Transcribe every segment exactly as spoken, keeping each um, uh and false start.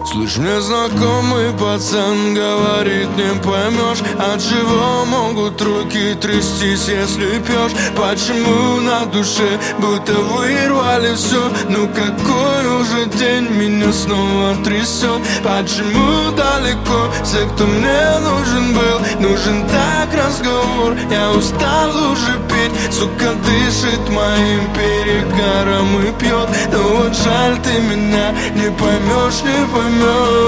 Слышь, мне знакомый пацан говорит, не поймешь, от чего могут руки трястись, если пьешь. Почему на душе будто вырвали все? Ну какой уже день меня снова трясет? Почему далеко все, кто мне нужен был? Нужен так разговор, я устал уже петь. Сука дышит моим перегаром и пьет. Но вот жаль, ты меня не поймешь, не поймешь.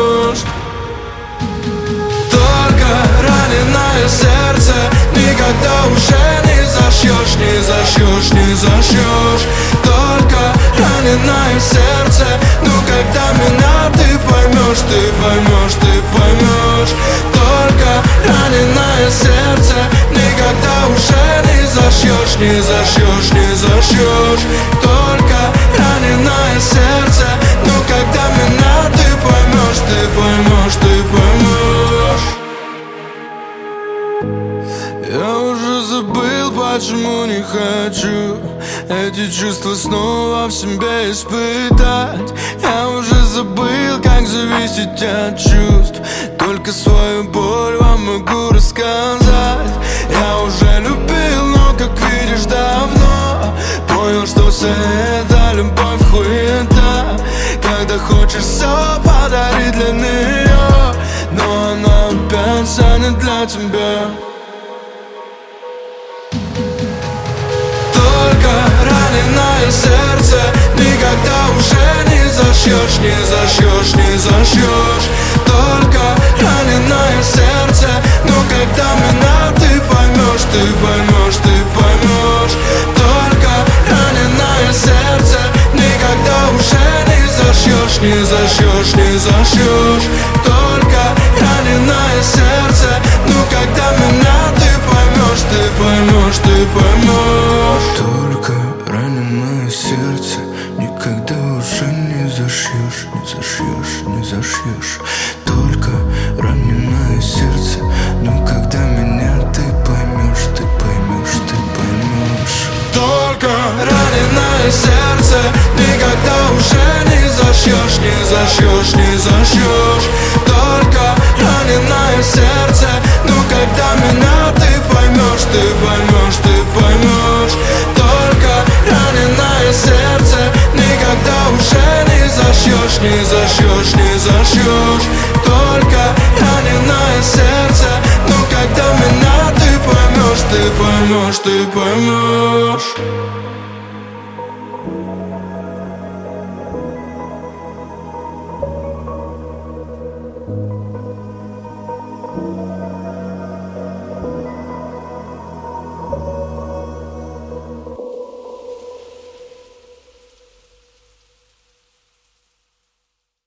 Только раненое сердце никогда уже не зашьешь, не зашьешь, не зашьешь. Только раненое сердце, ну когда меня ты поймешь, ты поймешь, ты поймешь. Только раненое сердце никогда уже не зашьешь, не зашьешь, не зашьешь. Только раненое сердце, ну когда меня ты поймешь, ты поймешь, ты поймешь. Я уже забыл, почему не хочу эти чувства снова в себе испытать. Я уже забыл, как зависеть от чувств. Только свою боль вам могу рассказать. Я уже любил, но, как видишь, давно понял, что вся эта любовь хуета. Когда хочешь все подарить для нее, но она опять станет для тебя. Только раненое сердце никогда уже не зашьешь, не зашьешь, не зашьешь. Только раненое сердце, но когда меня ты поймешь, ты поймешь, ты поймешь. Только раненое сердце никогда уже не зашьешь, не зашьешь, не зашьешь. Только раненое сердце, ну когда меня ты поймешь, ты поймешь, ты поймешь. Только раненое сердце никогда уже не зашьешь, не зашьешь, не зашьешь. Только раненое сердце, но когда меня ты поймешь, ты поймешь, ты поймешь. Только раненое сердце никогда уже не зашьешь, не зашьешь, не зашьешь. Только раненое сердце, ну когда меня ты поймешь, ты поймешь, ты поймешь. Только раненое сердце никогда уже не зашьешь, не зашьешь, не зашьешь. Только раненое сердце, ну когда меня ты поймешь, ты поймешь, ты поймешь.